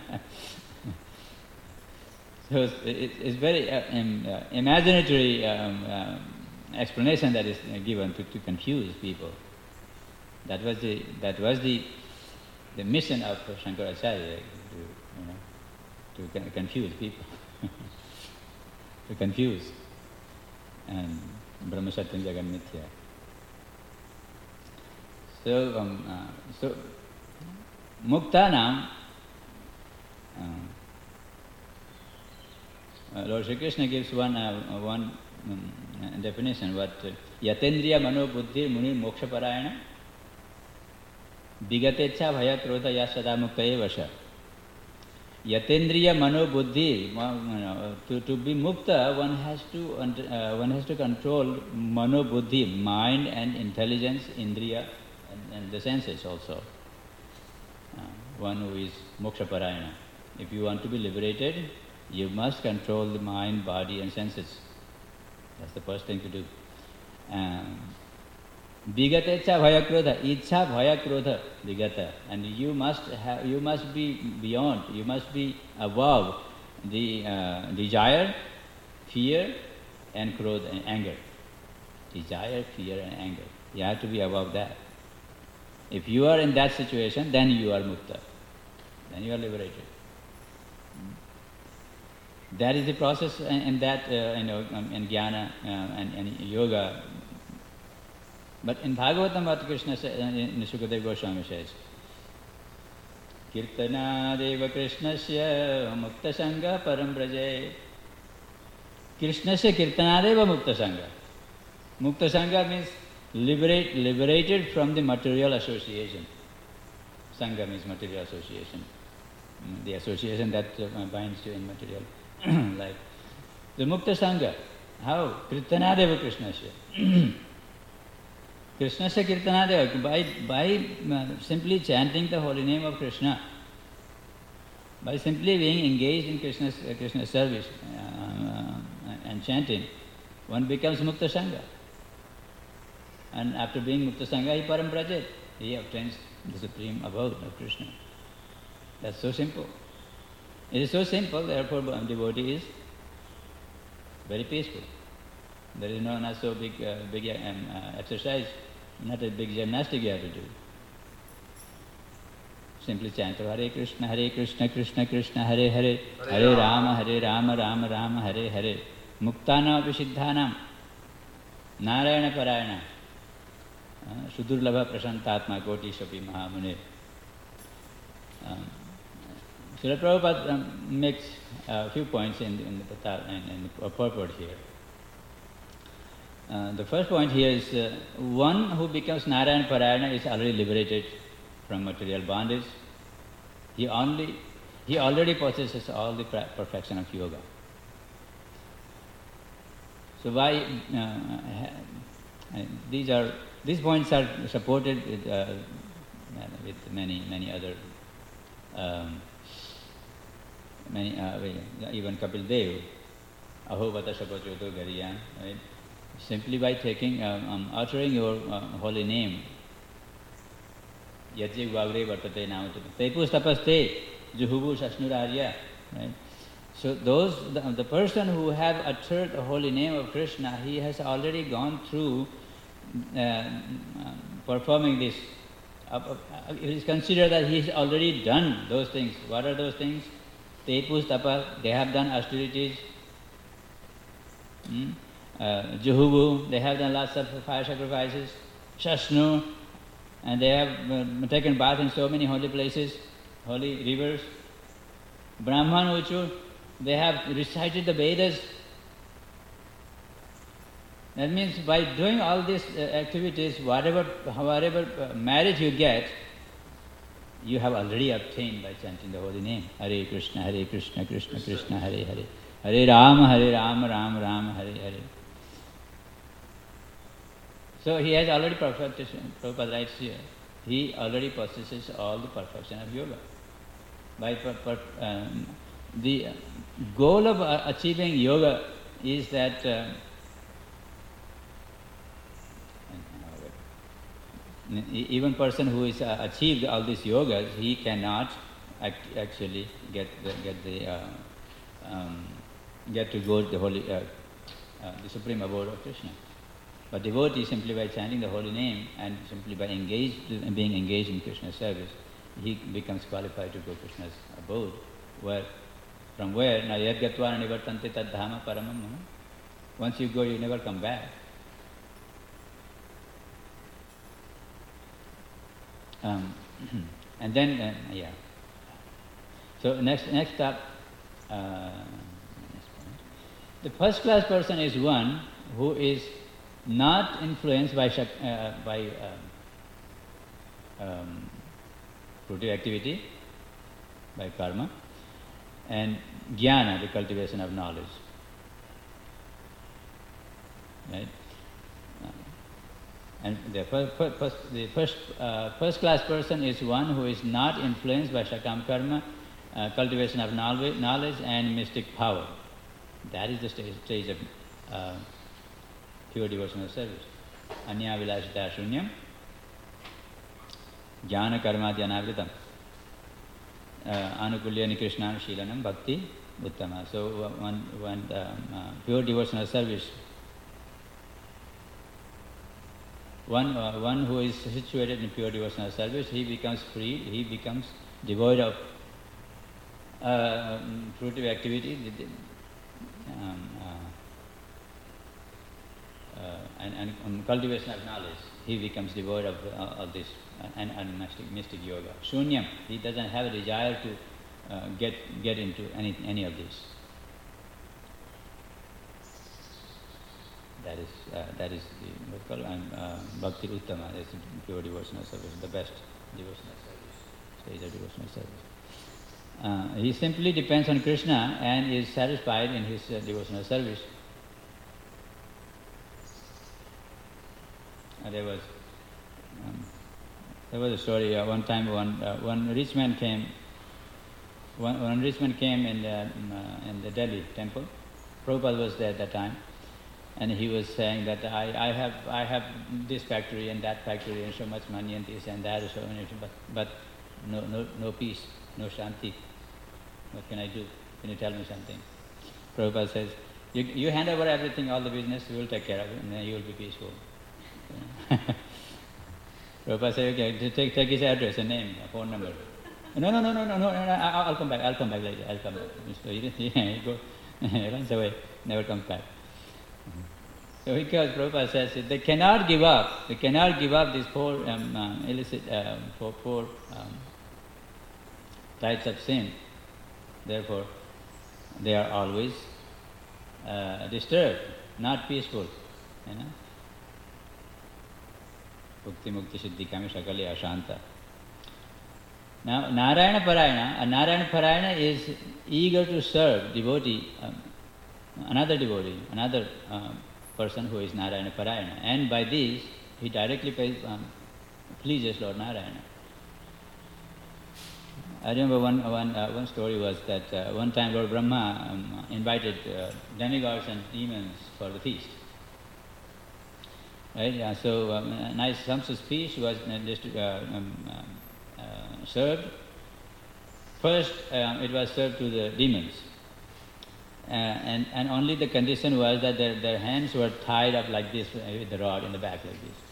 So it's, it, it's very uh, um, uh, imaginatory um, uh, explanation that is uh, given to, to confuse people. That was the that was the the mission of Shankaracharya, to you know to con- confuse people, to confuse, and Brahma Satyam Jagat Mithya. So um, uh, so Muktanam. Uh, Uh, Lord Sri Krishna gives one uh, one um, uh, definition. What uh, Yatendriya Mano Buddhi Munir Moksha Parayana Vigatecha Bhaya Krodha Yasada Muktaye Vasha. Yatendriya Mano Buddhi, uh, to to be mukta, one has to uh, one has to control Mano Buddhi, mind and intelligence, Indriya, and, and the senses also. Uh, one who is Moksha Parayana. If you want to be liberated, you must control the mind, body and senses. That's the first thing to do. Vigatecha bhaya krodha, ichha bhaya krodha, vigata. And you must have, you must be beyond, you must be above the uh, desire, fear and krodha and anger. Desire, fear and anger. You have to be above that. If you are in that situation, then you are mukta. Then you are liberated. That is the process, and that uh, you know, in jnana uh, and, and yoga. But in Bhagavatam, what Krishna says, in Sukadeva Goswami says, Kirtana deva Krishnasya mukta sangha param braje. Krishnasya kirtana deva mukta sangha. Mukta sangha means liberate, liberated from the material association. Sangha means material association. The association that uh, binds you in material life. The Mukta Sangha. How? Kirtanadeva Krishnasya. Krishnasya Kirtanadeva. By, by uh, simply chanting the holy name of Krishna, by simply being engaged in Krishna's, uh, Krishna's service uh, and chanting, one becomes Mukta Sangha. And after being Mukta Sangha, he Param Prajet. He obtains the supreme abode of Krishna. That's so simple. It is so simple, therefore devotee is very peaceful. There is no not so big, uh, big um, uh, exercise, not a big gymnastic you have to do. Simply chant Hare Krishna, Hare Krishna, Krishna Krishna, Hare Hare, Hare Rama, Hare Rama, Rama Rama, Hare Hare. Muktanam api siddhanam, Narayana Parayana, Sudurlabha Prasantatma Koti Shapi Mahamune. Um, Srila Prabhupada um, makes a few points in, in the Pata- in, in the purport here. Uh, the first point here is uh, one who becomes Narayana Parayana is already liberated from material bondage. He only he already possesses all the perfection of yoga. So why uh, these are these points are supported with, uh, with many many other um, many uh, even Kapil Dev, Ahobata Shapachoto Gariyan, right? Simply by taking um, um, uttering your uh, holy name. Yajji Vagre Vartate Namatu. Tepus tapaste Juhubu Shasnurarya. Right? So those the, the person who have uttered the holy name of Krishna, he has already gone through uh, uh, performing this. Uh, uh, it is considered that he has already done those things. What are those things? Tepus tapa, they have done austerities. Hmm? Uh, Juhubu, they have done lots of fire sacrifices. Shasnu, and they have uh, taken bath in so many holy places, holy rivers. Brahman Uchu, they have recited the Vedas. That means by doing all these uh, activities, whatever, whatever uh, merit you get, you have already obtained by chanting the holy name. Hare Krishna, Hare Krishna, Krishna Krishna, Hare Hare. Hare Rama, Hare Rama, Rama Rama, Hare Hare. So he has already perfected, Prabhupada writes here, he already possesses all the perfection of yoga. By per, per, um, the goal of uh, achieving yoga is that uh, even person who is uh, achieved all these yogas, he cannot act, actually get the, get the uh, um, get to go to the holy, uh, uh, the supreme abode of Krishna. But devotee, simply by chanting the holy name and simply by engaged, being engaged in Krishna's service, he becomes qualified to go to Krishna's abode, where, from where, na yad gatva nivartante tad dhama paramam. Once you go, you never come back. Um, and then, uh, yeah. So next, next up, uh, the first class person is one who is not influenced by uh, by um, um, fruitive activity, by karma, and jnana, the cultivation of knowledge. Right? Uh, and the first, first, the first, uh, first class person is one who is not influenced by shakam karma, uh, cultivation of knowledge, knowledge and mystic power. That is the stage, stage of uh, pure devotional service. Anya vilashita shunyam, jnana karma dhyanavritam, anukulya nikrishnan shilanam bhakti uttama. So one, one um, uh, pure devotional service, one, uh, one who is situated in pure devotional service, he becomes free, he becomes devoid of uh, fruitive activity, um, Uh, and, and on cultivation of knowledge, he becomes devoid of, uh, of this uh, and, and mystic, mystic yoga. Shunyam, he doesn't have a desire to uh, get get into any any of this. That is uh, that is the what's called uh, bhakti uttama. That's pure devotional service, the best devotional service, stage of devotional service. Uh, he simply depends on Krishna and is satisfied in his uh, devotional service. Uh, there was um, there was a story. Uh, one time, one uh, one rich man came. One, one rich man came in the uh, in the Delhi temple. Prabhupada was there at that time, and he was saying that I, I have I have this factory and that factory and so much money and this and that and so many, but but no no no peace, no shanti. What can I do? Can you tell me something? Prabhupada says, you you hand over everything, all the business, we will take care of it, and then you will be peaceful. Prabhupada said, okay, take, take his address, a name, a phone number. No, no, no, no, no, no, no, I'll, I'll come back, I'll come back later, I'll come back. So he, he go, runs away, never comes back. So because Prabhupada says, they cannot give up, they cannot give up these four um, uh, illicit, uh, four, four um, types of sin. Therefore, they are always uh, disturbed, not peaceful. You know? Bhukti Mukti Siddhi Kami Sakale Ashanta. Now, Narayana Parayana, a Narayana Parayana is eager to serve devotee, um, another devotee, another um, person who is Narayana Parayana. And by this, he directly pays, um, pleases Lord Narayana. I remember one, one, uh, one story was that uh, one time Lord Brahma um, invited uh, demigods and demons for the feast. Right? Uh, so um, a nice sumptuous feast was uh, distri- uh, um, uh, served. First, uh, it was served to the demons. Uh, and, and only the condition was that their, their hands were tied up like this with the rod in the back like this.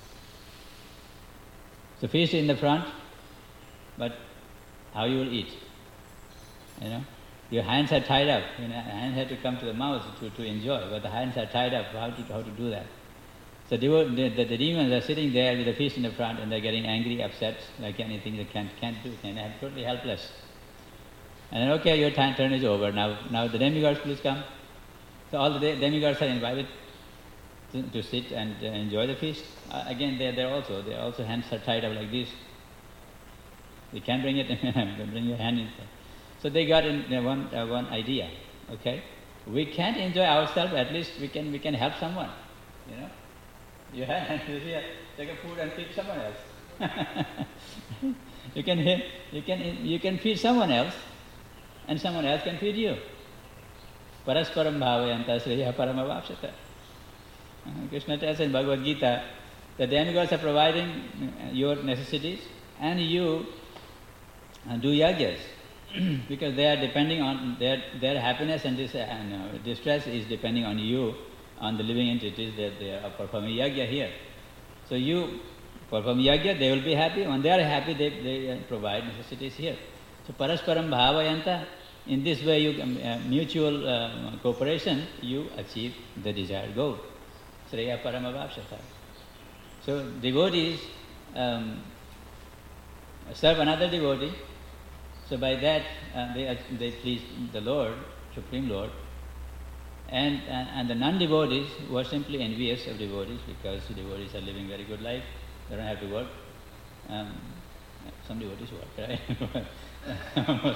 So feast in the front, but how you will eat, you know? Your hands are tied up. You know, hands have to come to the mouth to, to enjoy, but the hands are tied up. How to how to do that? So they were, the, the, the demons are sitting there with the feast in the front, and they're getting angry, upset, like anything they can't can't do, and they're totally helpless. And then, okay, your time, turn is over. Now, now the demigods, please come. So all the de- demigods are invited to, to sit and uh, enjoy the feast. Uh, again, they're there also. They also hands are tied up like this. You can't bring it, bring your hand inside. So they got in uh, one uh, one idea. Okay, we can't enjoy ourselves. At least we can we can help someone. You know, you have take a food and feed someone else. you can you can you can feed someone else, and someone else can feed you. Parasparam bhavayanta sriya paramavapsata. Krishna tells in Bhagavad Gita that the demigods are providing your necessities, and you uh, do yagyas because they are depending on their their happiness and, dis- and uh, distress is depending on you, on the living entities that they are performing yagya here. So you perform yagya, they will be happy. When they are happy, they, they uh, provide necessities here. So parasparam bhavayanta, in this way, you uh, mutual uh, cooperation, you achieve the desired goal. Sreya paramavapsata. So devotees um, serve another devotee. So by that uh, they they please the Lord, Supreme Lord, and uh, and the non-devotees were simply envious of devotees because devotees are living very good life. They don't have to work. Um, some devotees work, right?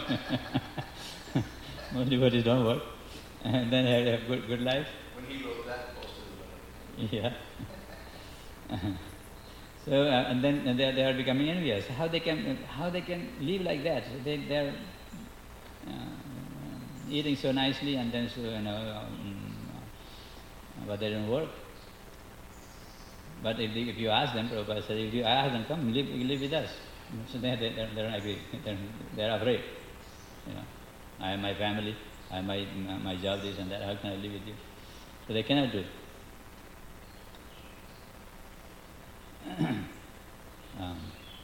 Most devotees don't work, and then they have good good life. When he wrote that post, Yeah. So uh, and then and they, they are becoming envious. How they can how they can live like that? They they are uh, eating so nicely and then so you know, um, but they don't work. But if, they, if you ask them, Prabhupada said, if you ask them, come live live with us. So they they, they don't agree. They're, they're afraid. You know, I have my family, I have my my job, this and that. How can I live with you? So they cannot do it. um,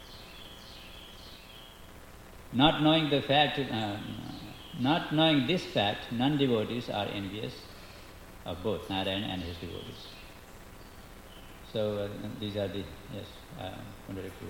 not knowing the fact, uh, not knowing this fact, non-devotees are envious of both Narayana and his devotees. So uh, these are the, yes, uh, wonder if you,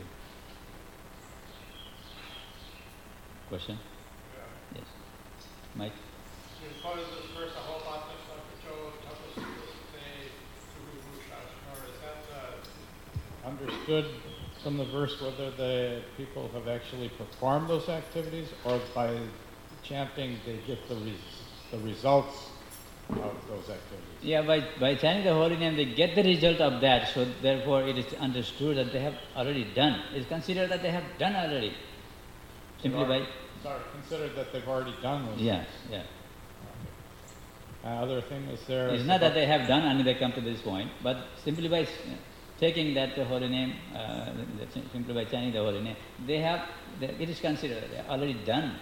question? Yeah. Yes. Mike? In part of this verse, Ahopata Sakacho Tapasute Surushashnar, is that uh, understood from the verse whether the people have actually performed those activities or by chanting they get the, res- the results of those activities? Yeah, by, by chanting the holy name, they get the result of that. So therefore, it is understood that they have already done. It's considered that they have done already. Simply by... Sorry, considered that they've already done those Yes, things. yeah. Okay. Uh, other thing is there... It's not that they have done and they come to this point, but simply by taking that holy name, uh, simply by chanting the holy name, they have, they, it is considered that they have already done.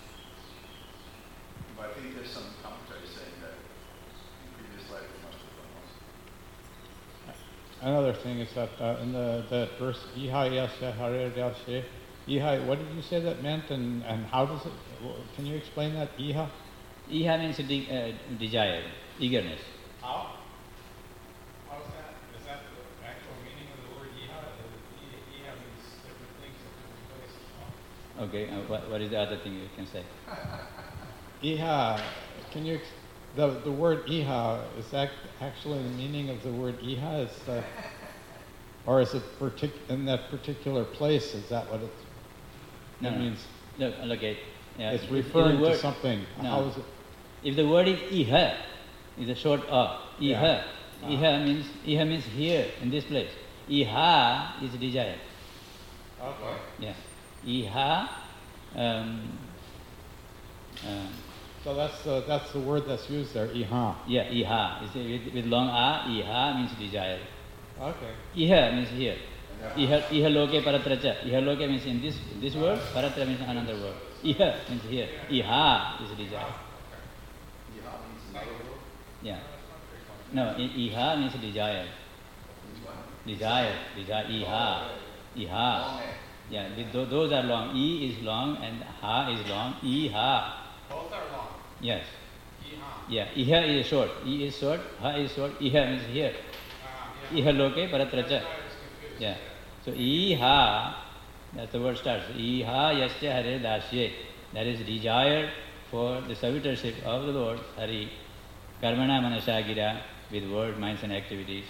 but I think there's some commentary saying that in previous life they must have done also. Another thing is that uh, in the that verse, Iha yasya hare yasya, Iha, what did you say that meant, and, and how does it, can you explain that, Iha? Iha means de- uh, desire, eagerness. How? How is that? Is that the actual meaning of the word Iha? Iha means different things in different places. Okay, uh, what, what is the other thing you can say? Iha, can you, ex- the, the word iha, is that actually the meaning of the word iha? Is that, or is it partic- in that particular place, is that what it, No, it no. means? Look, look at yeah, It's if- if referring the word, to something. No. How is it? If the word is iha, is a short of iha. Yeah. Iha means iha means here in this place. Iha is desire. Okay. Yeah. Iha. Um, uh, So that's the, that's the word that's used there, iha. yeah, iha. It's, with, with long a, iha means desire. Okay. Iha means here. Iha, iha loke paratracha. Iha loke means in this this world. Paratra means another world. Iha means here. Iha is desire. Iha means another world. Yeah. No, i- iha means desire. Means what? Desire. Desire. Iha. Iha. Long A. Yeah, the, tho- those are long. E is long and ha is long. Iha. Both are long. Yes. Iha. Yeah. Iha is short. E is short. Ha is short. Iha means here. Iha loke paratracha. Yeah. So iha, that's the word starts. Iha yasya hare dasye. That is desire for the servitorship of the Lord Hari. Karmana manasa gira, with word, minds and activities.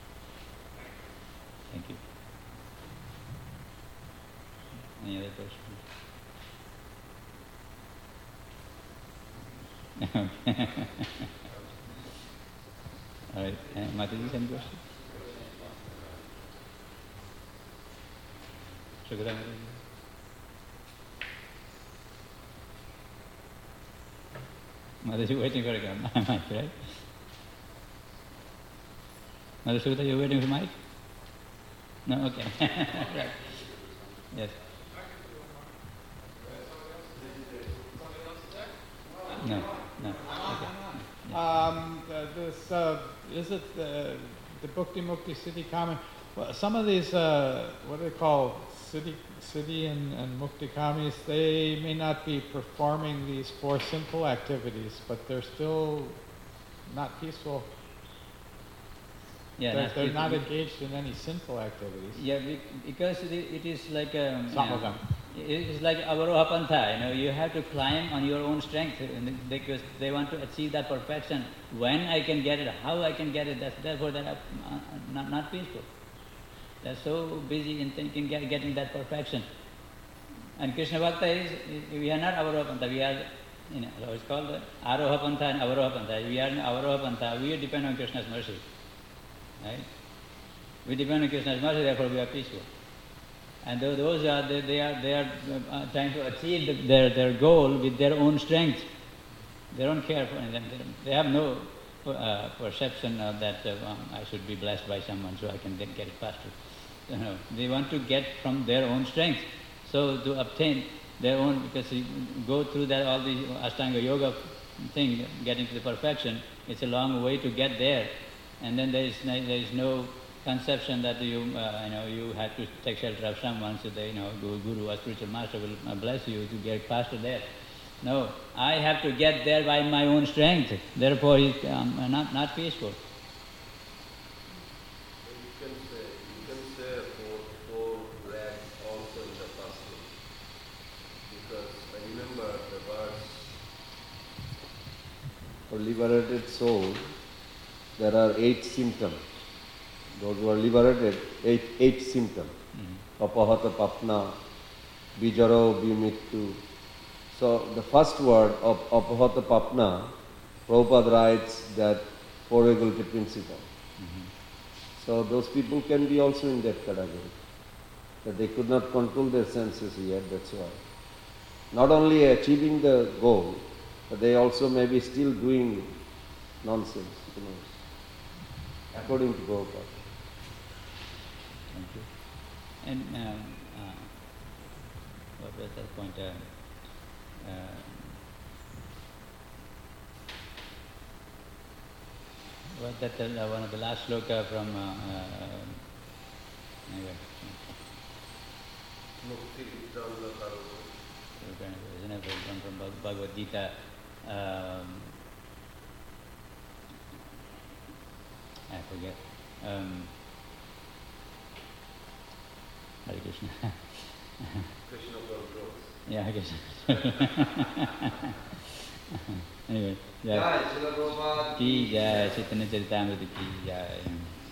Thank you. Any other questions? Okay. All right. Uh, Mataji, some question? Shukra Mataji. Mataji waiting for a mic, right? Mother Sukta, you're waiting for mic? No? Okay. Right. Yes. No, no. Okay. Yeah. Um, uh, this, uh, is it the, the Bhukti Mukti Siddhi Kami? Well, some of these, uh, what do they call, Siddhi, Siddhi and, and Mukti Kamis, they may not be performing these four simple activities, but they're still not peaceful. Yeah, they're that's they're it. not engaged in any sinful activities. Yeah, be- because it, it is like um, Some yeah, of them. It is like avaroha pantha. You know, you have to climb on your own strength, and because they want to achieve that perfection. When I can get it, how I can get it. That's therefore that uh, not not peaceful. They're so busy in thinking get, getting that perfection. And Krishna Bhakta is we are not avaroha pantha. We are, you know, it's called the aroha pantha and avaroha pantha. We are in avaroha pantha. We depend on Krishna's mercy. Right? We depend on Krishna's mercy, therefore we are peaceful. And tho- those are they, they are they are uh, trying to achieve the, their their goal with their own strength. They don't care for anything. They, they have no uh, perception of that uh, um, I should be blessed by someone so I can get, get it faster. You know, they want to get from their own strength. So to obtain their own, because you go through that all the Ashtanga Yoga thing, getting to the perfection, it's a long way to get there. And then there is no, there is no conception that you uh, you know you have to take shelter of someone so that you know guru or spiritual master will bless you to get faster there. No, I have to get there by my own strength. Therefore, it's um, not not peaceful. You can say you can say four four rags also in the first one, because I remember the verse for liberated soul. There are eight symptoms. Those who are liberated, eight, eight symptoms. Apahata papna, bijaro bimittu. So the first word of apahata papna, Prabhupada writes that four regulatory principle. Mm-hmm. So those people can be also in that category. That they could not control their senses yet, that's why. Not only achieving the goal, but they also may be still doing nonsense, you know. According to Prabhupada. Thank you. And um, uh, what was that point? Uh, uh, what that uh, one of the last sloka from uh, uh, anyway, Mukti Vikrama Karma. isn't it from, from Bhag- Bhagavad Gita? Um, I forget. Um, Hare Krishna. Krishna controls. Yeah, I guess. Anyway, jai. Jai Srila Prabhupada की जय चैतन्य चरितामृत की जय.